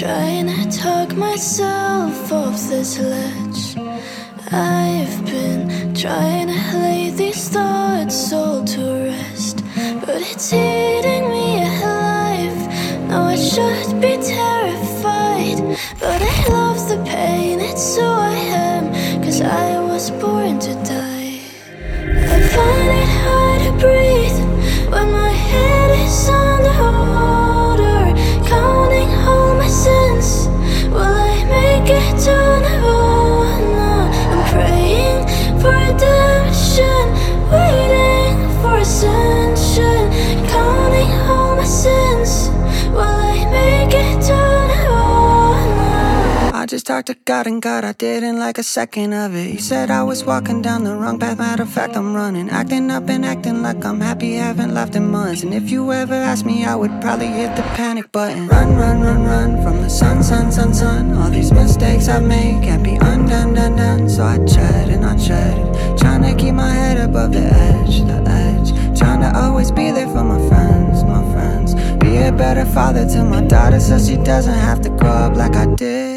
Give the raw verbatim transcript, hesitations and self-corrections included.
Trying to talk myself off this ledge. I've been trying to lay these thoughts all to rest, but it's eating me alive. No, I should be terrified, but I love the pain, it's who I am, 'cause I was born to die. I find it hard to breathe when my head is underwater, counting all my sins. Will I make it to Nirvana? I'm praying for redemption, waiting for ascension, counting all my sins. Will I make it to Nirvana? I just talked to God, and God, I didn't like a second of it. He said I was walking down the wrong path, matter of fact I'm running, acting up and acting like I'm happy, haven't laughed in months. And if you ever asked me, I would probably hit the panic button. Run, run, run, run from the sun, sun, sun, sun. All these mistakes I made can't be undone, done, done. So I tread and I tread, trying to keep my head above the edge, the edge. Trying to always be there for my friends, my friends. Be a better father to my daughter so she doesn't have to grow up like I did.